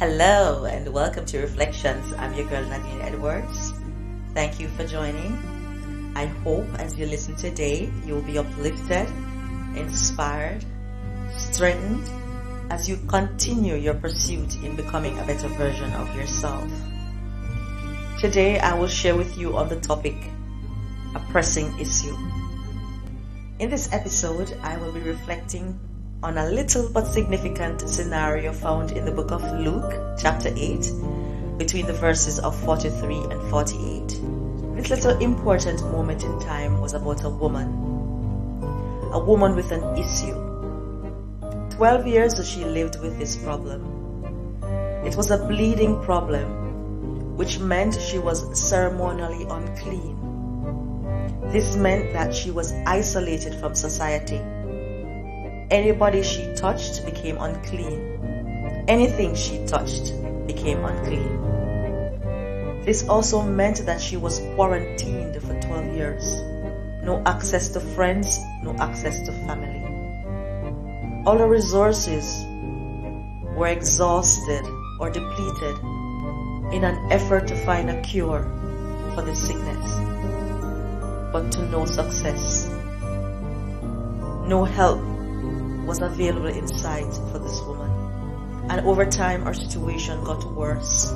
Hello and welcome to Reflections. I'm your girl Nadine Edwards. Thank you for joining. I hope as you listen today, you will be uplifted, inspired, strengthened as you continue your pursuit in becoming a better version of yourself. Today I will share with you on the topic, a pressing issue. In this episode, I will be reflecting on a little but significant scenario found in the book of Luke, chapter 8, between the verses of 43 and 48. This little important moment in time was about a woman with an issue. 12 years she lived with this problem. It was a bleeding problem, which meant she was ceremonially unclean. This meant that she was isolated from society. Anybody she touched became unclean. Anything she touched became unclean. This also meant that she was quarantined for 12 years. No access to friends, no access to family. All her resources were exhausted or depleted in an effort to find a cure for the sickness, but to no success. No help was available in sight for this woman, and over time her situation got worse.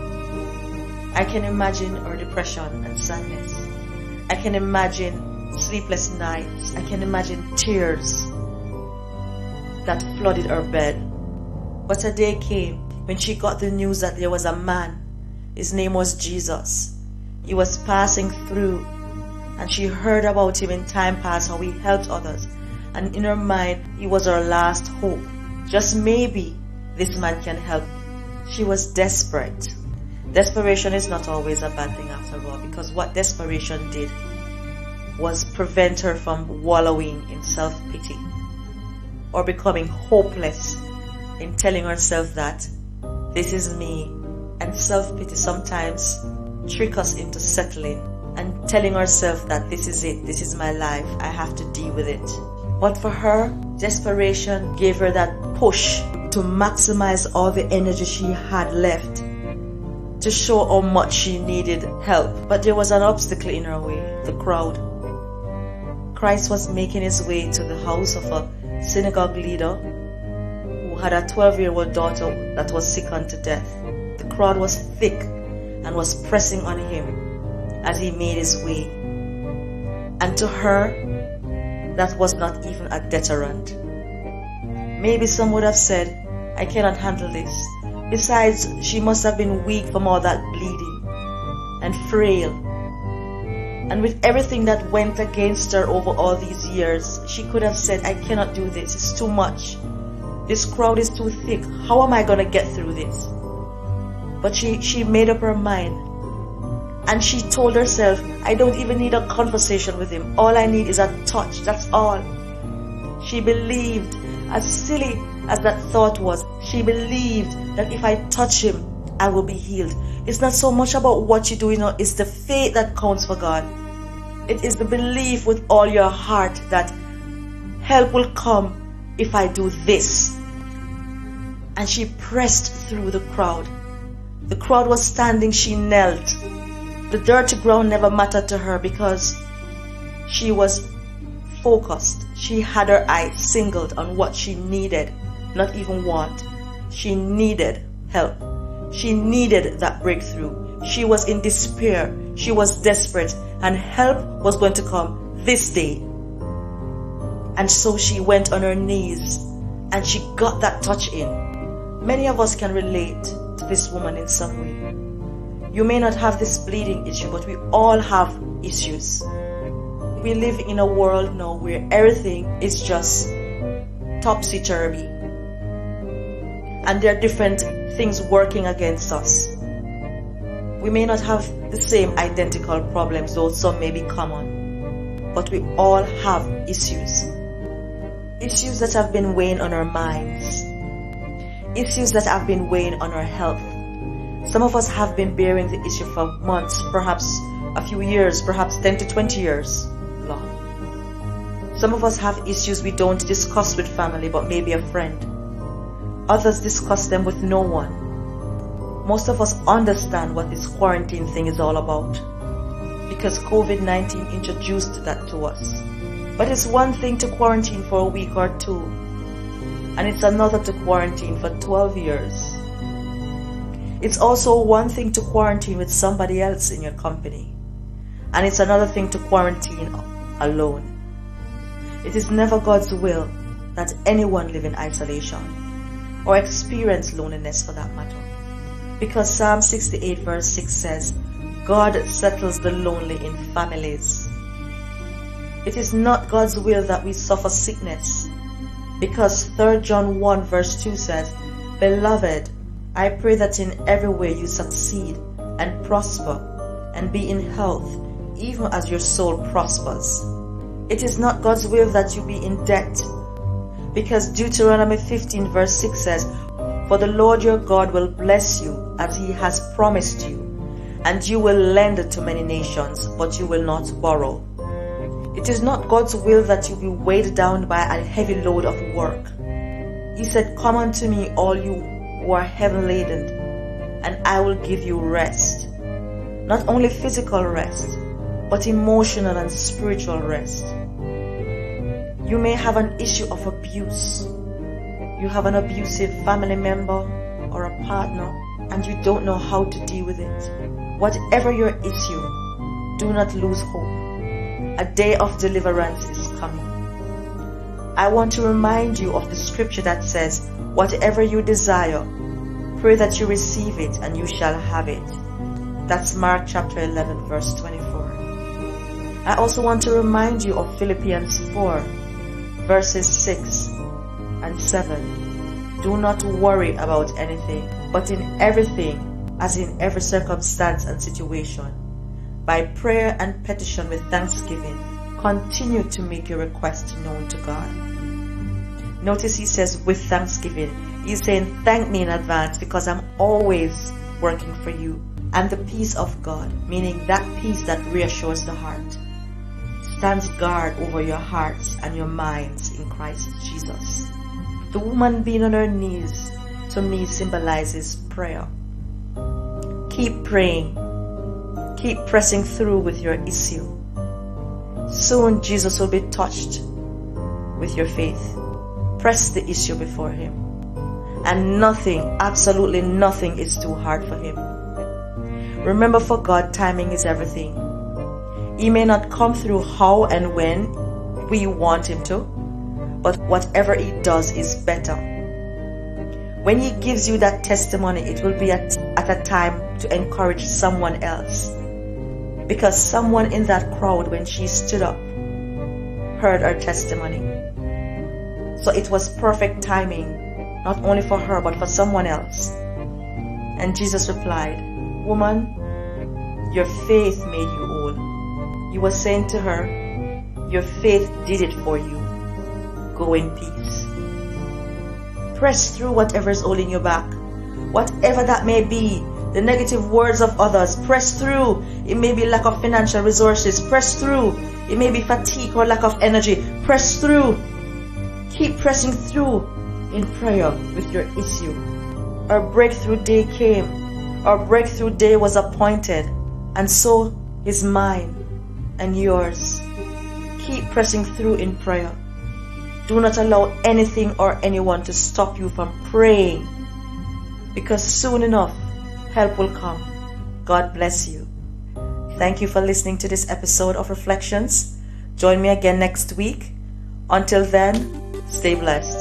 I can imagine her depression and sadness. I can imagine sleepless nights. I can imagine tears that flooded her bed. But a day came when she got the news that there was a man. His name was Jesus. He was passing through, and she heard about him in time past, how he helped others. And in her mind, he was her last hope. Just maybe this man can help. She was desperate. Desperation is not always a bad thing after all, because what desperation did was prevent her from wallowing in self-pity or becoming hopeless in telling herself that this is me. And self-pity sometimes tricks us into settling and telling herself that this is it, this is my life, I have to deal with it. But for her, desperation gave her that push to maximize all the energy she had left, to show how much she needed help. But there was an obstacle in her way, the crowd. Christ was making his way to the house of a synagogue leader who had a 12-year-old daughter that was sick unto death. The crowd was thick and was pressing on him as he made his way. And to her, that was not even a deterrent. Maybe some would have said, I cannot handle this. Besides, she must have been weak from all that bleeding and frail. And with everything that went against her over all these years, she could have said, I cannot do this. It's too much. This crowd is too thick. How am I going to get through this? But she made up her mind. And she told herself, I don't even need a conversation with him. All I need is a touch. That's all. She believed, as silly as that thought was, she believed that if I touch him, I will be healed. It's not so much about what you do, it's the faith that counts for God. It is the belief with all your heart that help will come if I do this. And she pressed through the crowd. The crowd was standing, she knelt. The dirty ground never mattered to her because she was focused. She had her eyes singled on what she needed, not even want. She needed help. She needed that breakthrough. She was in despair. She was desperate, and help was going to come this day. And so she went on her knees and she got that touch in. Many of us can relate to this woman in some way. You may not have this bleeding issue, but we all have issues. We live in a world now where everything is just topsy-turvy. And there are different things working against us. We may not have the same identical problems, though some may be common. But we all have issues. Issues that have been weighing on our minds. Issues that have been weighing on our health. Some of us have been bearing the issue for months, perhaps a few years, perhaps 10 to 20 years long. Some of us have issues we don't discuss with family, but maybe a friend. Others discuss them with no one. Most of us understand what this quarantine thing is all about, because COVID-19 introduced that to us. But it's one thing to quarantine for a week or two, and it's another to quarantine for 12 years. It's also one thing to quarantine with somebody else in your company, and it's another thing to quarantine alone. It is never God's will that anyone live in isolation or experience loneliness for that matter, because Psalm 68 verse 6 says, God settles the lonely in families. It is not God's will that we suffer sickness, because 3 John 1 verse 2 says, Beloved, I pray that in every way you succeed and prosper and be in health, even as your soul prospers. It is not God's will that you be in debt, because Deuteronomy 15 verse 6 says, For the Lord your God will bless you as he has promised you, and you will lend to many nations, but you will not borrow. It is not God's will that you be weighed down by a heavy load of work. He said, Come unto me, all you who are heavy laden, and I will give you rest. Not only physical rest, but emotional and spiritual rest. You may have an issue of abuse. You have an abusive family member or a partner, and you don't know how to deal with it. Whatever your issue, do not lose hope. A day of deliverance is coming. I want to remind you of the scripture that says, Whatever you desire, pray that you receive it and you shall have it. That's Mark chapter 11 verse 24. I also want to remind you of Philippians 4 verses 6 and 7. Do not worry about anything, but in everything, as in every circumstance and situation, by prayer and petition with thanksgiving, continue to make your requests known to God. Notice he says with thanksgiving. He's saying, thank me in advance because I'm always working for you. And the peace of God, meaning that peace that reassures the heart, stands guard over your hearts and your minds in Christ Jesus. The woman being on her knees, to me, symbolizes prayer. Keep praying. Keep pressing through with your issue. Soon Jesus will be touched with your faith. Press the issue before him. And nothing, absolutely nothing is too hard for him. Remember, for God, timing is everything. He may not come through how and when we want him to, but whatever he does is better. When he gives you that testimony, it will be at a time to encourage someone else. Because someone in that crowd, when she stood up, heard her testimony. So it was perfect timing, not only for her, but for someone else. And Jesus replied, Woman, your faith made you whole. He was saying to her, your faith did it for you. Go in peace. Press through whatever is holding you back. Whatever that may be, the negative words of others, press through. It may be lack of financial resources, press through. It may be fatigue or lack of energy, press through. Keep pressing through in prayer with your issue. Our breakthrough day came. Our breakthrough day was appointed, and so is mine and yours. Keep pressing through in prayer. Do not allow anything or anyone to stop you from praying, because soon enough, help will come. God bless you. Thank you for listening to this episode of Reflections. Join me again next week. Until then, stay blessed.